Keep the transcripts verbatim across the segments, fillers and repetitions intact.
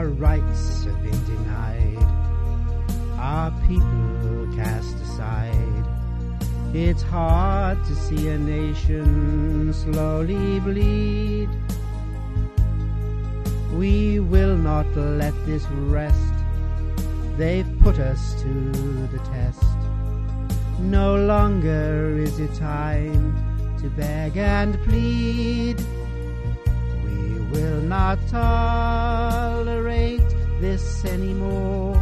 Our rights have been denied, our people cast aside. It's hard to see a nation slowly bleed. We will not let this rest. They've put us to the test. No longer is it time to beg and plead. We will not tolerate this anymore.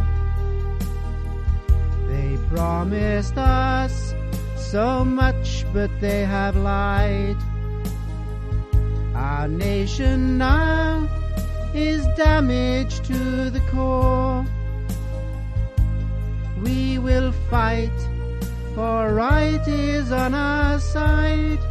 They promised us so much, but they have lied. Our nation now is damaged to the core. We will fight, for right is on our side.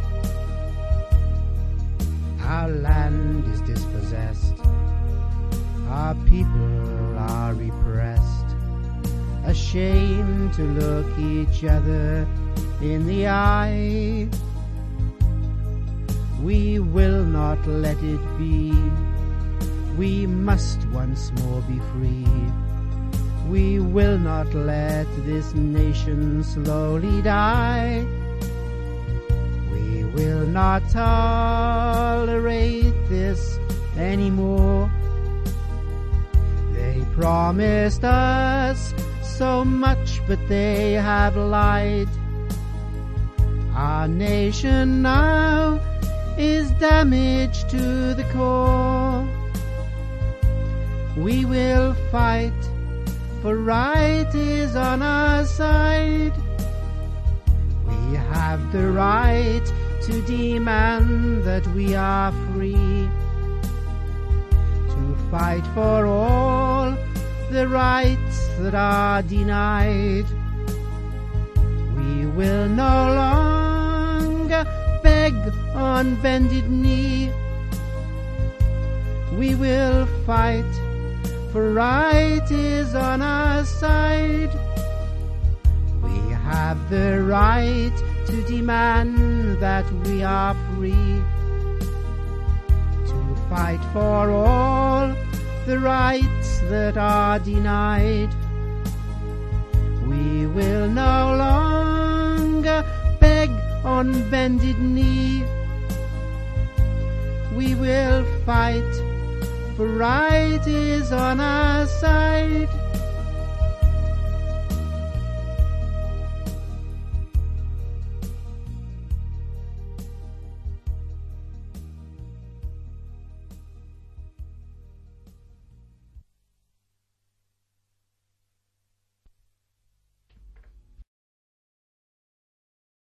Our land is dispossessed, our people are repressed, ashamed to look each other in the eye. We will not let it be. We must once more be free. We will not let this nation slowly die. We will not tolerate this anymore. They promised us so much, but they have lied. Our nation now is damaged to the core. We will fight, for right is on our side. We have the right to demand that we are free, to fight for all the rights that are denied. We will no longer beg on bended knee. We will fight, for right is on our side. We have the right to demand that we are free, to fight for all the rights that are denied. We will no longer beg on bended knee. We will fight, for right is on our side.